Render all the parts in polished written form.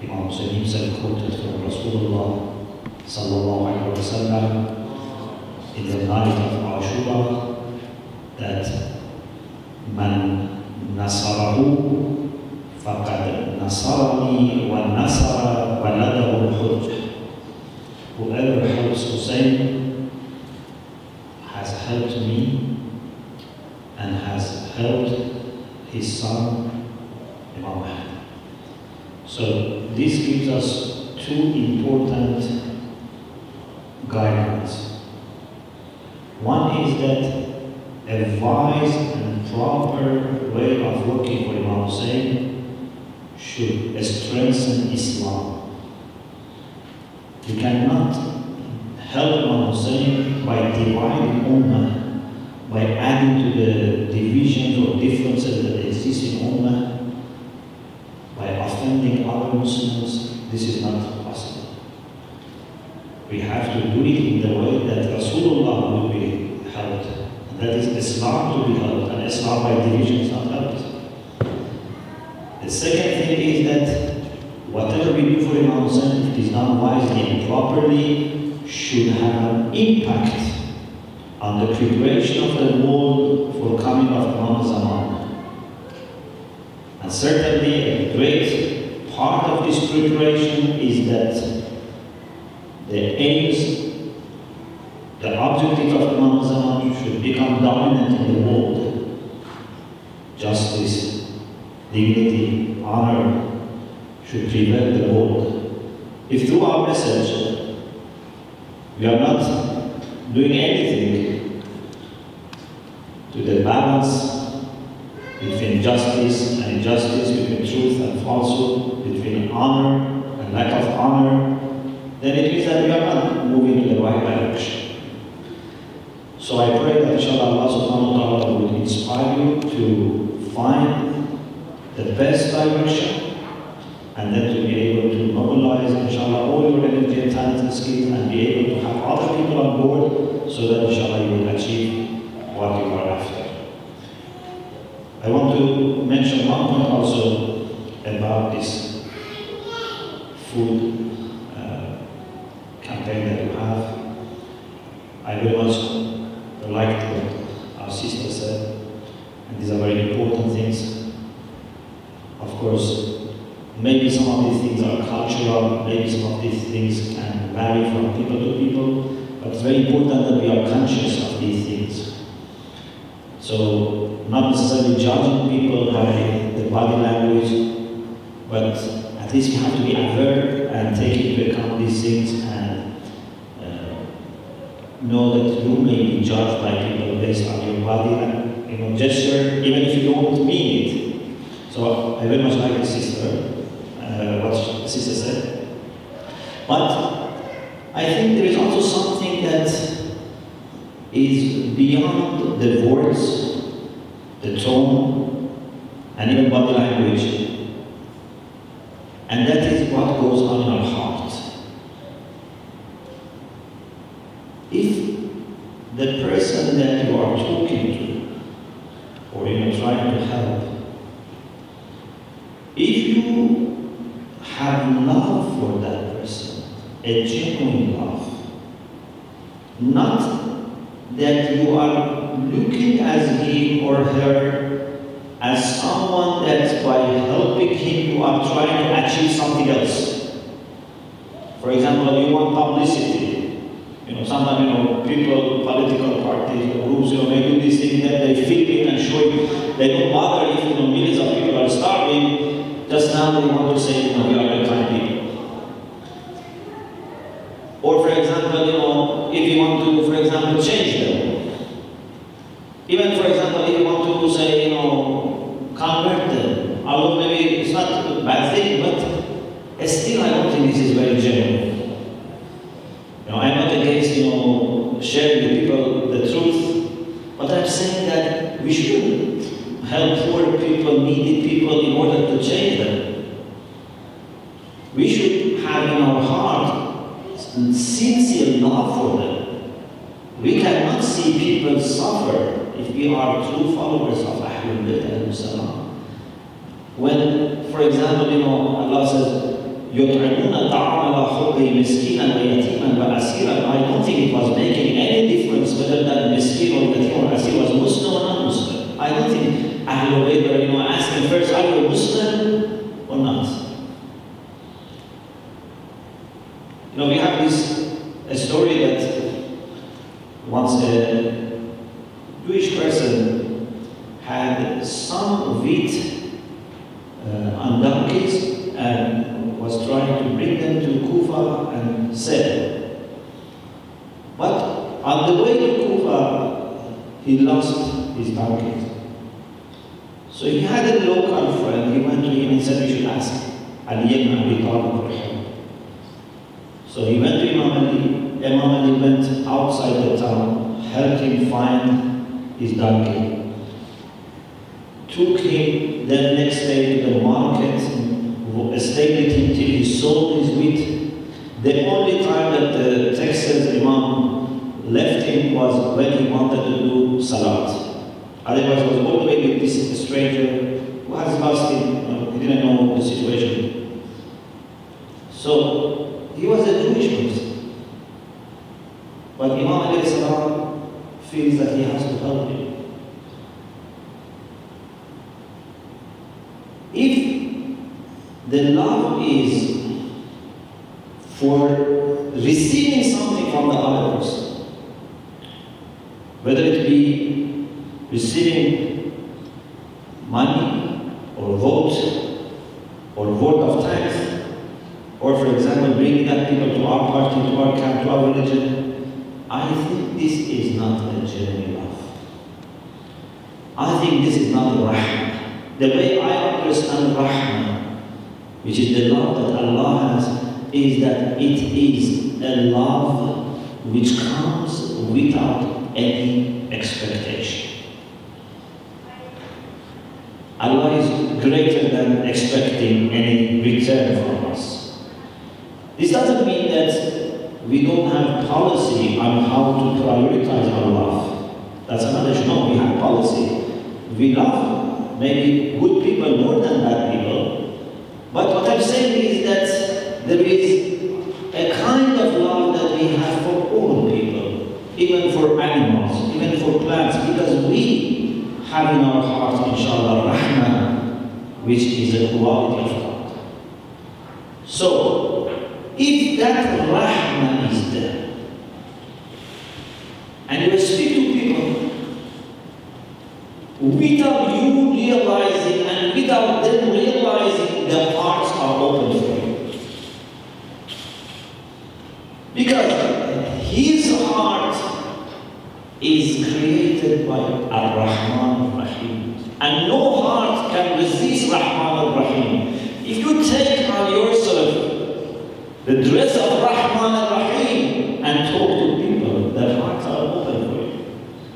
Imam Hussein himself quoted from Rasulullah sallallahu alaihi wasallam in the night of Ashura that man nasarahu faqad nasarani wa nasara waladahu al-hujj. Whoever helps Hussein has helped me and has helped his son Imam Mahdi. So this gives us two important guidelines. One is that a wise and proper way of working for Imam Hussein should strengthen Islam. You cannot help Imam Hussein by dividing Ummah, by adding to the divisions or differences that exist in Ummah, by offending other Muslims. This is not possible. We have to do it in the way that Rasulullah would be helped. And that is Islam to be helped, and Islam by division is not helped. The second thing is that whatever we do for Imam Hussein, if it is done wisely and properly, should have an impact on the preparation of the world for coming of Imam Zaman. And certainly a great part of this preparation is that the aims, the objective of Imam Zaman should become dominant in the world. Justice, dignity, honor should prevail in the world. If through our message we are not doing anything to the balance between justice and injustice, between truth and falsehood, between honor and lack of honor, then it means that we are not moving in the right direction. So I pray that inshallah Allah subhanahu wa ta'ala will inspire you to find the best direction, and then to be able to mobilize inshallah all your energy and talents and skills, and be able to have other people on board so that inshallah you will achieve what you are after. I want to mention one point also about this food campaign that you have. I very much liked what our sister said, and these are very important things. Of course, maybe some of these things are cultural, maybe some of these things can vary from people to people, but it's very important that we are conscious of these things. So, not necessarily judging people by the body language, but at least we have to be aware and take into account these things, and know that you may be judged by people based on your body and gesture, even if you don't mean it. So I very much like the sister, what the sister said. But I think there is also something that is beyond the words, the tone, and even body language. And that is what goes on in our heart. If the person that you are talking to, or trying to help, if you have love for that person, a genuine love, not that you are looking at him or her as someone that by helping him you are trying to achieve something else. For example, you want publicity. Sometimes, people, political parties, groups, they do this thing that they film it and show it. They don't bother if millions of people are starving. Just now they want to say, we are the kind people. Or for example, if you want to, for example, change them. Even for example, if you want to say, convert them. Although maybe it's not a bad thing, but still I don't think this is very genuine. I'm not against, sharing with people the truth, but I'm saying that we should help poor people, needy people in order to change them. We should have in our heart sincere love for them. We cannot see people suffer if we are true followers of Ahlul Bayt alayhi salam. When, for example, Allah says, يطعمون الطعام على حبه مسكينا ويتيما وأسيرا. I don't think it was making any difference whether that miskin or yatim or asir was Muslim or not Muslim. I don't think Ahlul Bayt were, asking first, are you a Muslim or not? We have a story that once a Jewish person had some wheat on donkeys and was trying to bring them to Kufa and sell. But on the way to Kufa, he lost his donkeys. So he had a local friend. He went to him and said, "You should ask Ali ibn Abi Talib for help." So he went to Imam Ali. Imam Ali went outside the town, helped him find his donkey, took him the next day to the market, stayed with him till he sold his wheat. The only time that the Texas Imam left him was when he wanted to do salat. Otherwise, he was all the way with this stranger who has lost him. He didn't know the situation. So he was a Jewish person. But Imam alayhi salam feels that he has to help him. If the love is for receiving something from the other person, whether it be receiving money or vote or word of thanks, or for example bringing that people to our party, to our camp, to our religion, I think this is not a genuine love. I think this is not rahmah. The way I understand rahmah, which is the love that Allah has, is that it is a love which comes without any expectation. Allah is greater than expecting any return from us. This doesn't mean that we don't have policy on how to prioritize our love. That's another issue. No, we have policy. We love maybe good people more than bad people. But what I'm saying is that there is a kind of love that we have for all people, even for animals, even for plants, because we have in our hearts, inshallah, rahmah, which is a quality of God. So, if that rahmah is there, and you speak to people without you realizing and without them realizing, their hearts are open for you. Because his heart is created by Ar-Rahman Ar-Rahim. And no heart can resist Rahman Ar-Rahim. If you take on yourself the dress of Rahman Ar-Rahim and talk to people, their hearts are open for you.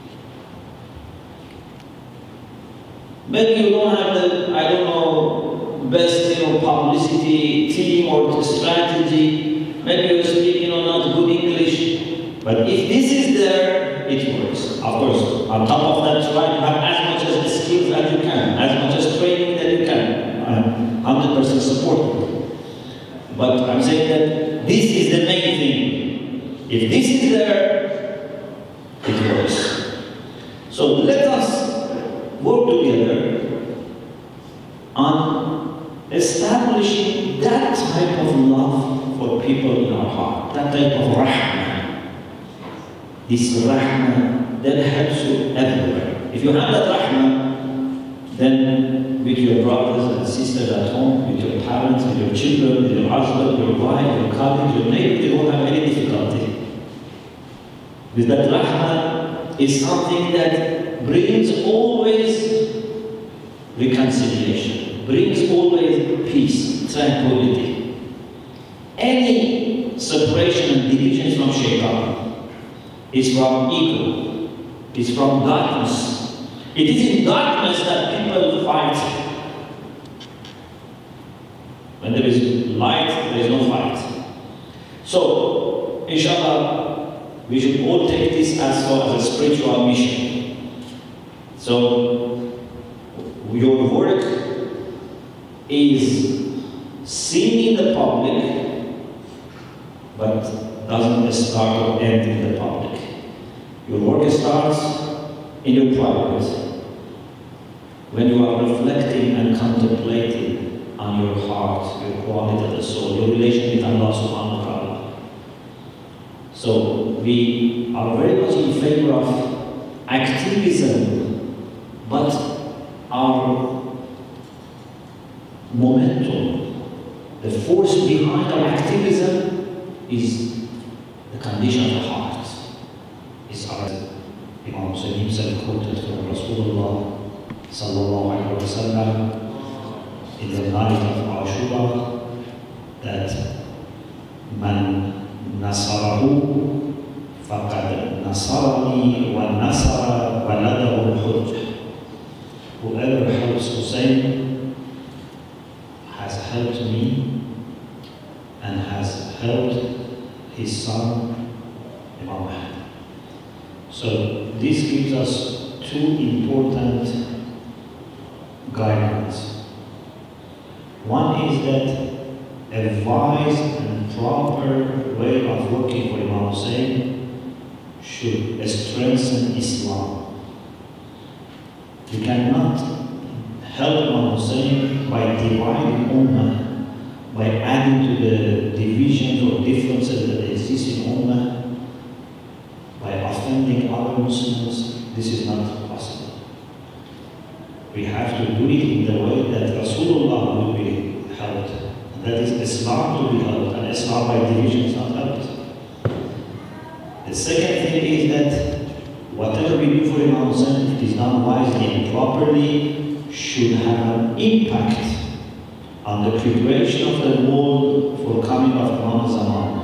Maybe you don't have the, best, publicity team or strategy. Maybe you speak, not good English. But if this is there, it works. Of course, on top of that, try to have as much as skills as you can, as much as training that you can. I'm 100% supportive. But I'm saying that this is the main thing. If this is there, it works. So let us work together on establishing that type of love for people in our heart, that type of rahmah. This rahmah that helps you everywhere. If you have that rahmah, then with your brothers and sisters at home, with your parents, with your children, with your husband, your wife, your colleagues, your neighbor, you won't have any difficulty. With that rahmah is something that brings always reconciliation, brings always peace, tranquility. Any separation and division is from shaitan, is from ego, is from darkness. It is in darkness that people fight. When there is light, there is no fight. So, inshallah, we should all take this as well as a spiritual mission. So, your work is seen in the public, but doesn't start or end in the public. Your work starts in your private, when you are reflecting and contemplating on your heart, your quality of the soul, your relation with Allah subhanahu wa ta'ala. So we are very much in favor of activism, but our momentum, the force behind our activism is the condition of the heart. Is our Imam Hussein himself quoted from Rasulullah sallallahu alaihi wasallam in the night of Ashura that man nasarahu faqad nasarani wa nasara waladahu al-hujjah. Whoever helps Hussein has helped me and has helped his son Imam Mahdi. So this gives us two important guidelines. One is that a wise and proper way of working for Imam Hussein should strengthen Islam. You cannot help Imam Hussein by dividing Ummah, by adding to the divisions or differences that exist in Ummah, by offending other Muslims. This is not possible. We have to do it in the way that Rasulullah will be helped. And that is Islam to be helped, and Islam by division is not helped. The second thing is that whatever we do for Imam Hussein, if it is done wisely and properly, should have an impact on the preparation of the world for coming of Imam Zaman.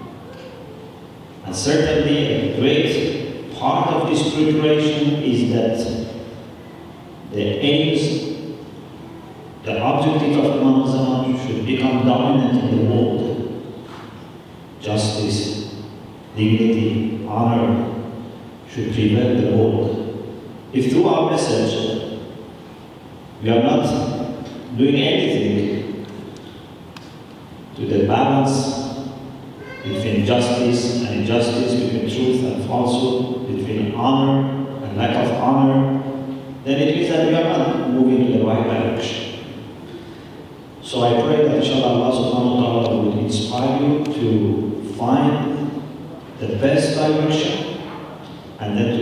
And certainly a great part of this preparation is that the aims, the objective of Imam Zaman should become dominant in the world. Justice, dignity, honor should prevail in the world. If through our message we are not doing anything to the balance between justice and injustice, between truth and falsehood, between honor and lack of honor, then it means that we are not moving in the right direction. So I pray that inshallah Allah subhanahu wa ta'ala will inspire you to find the best direction and then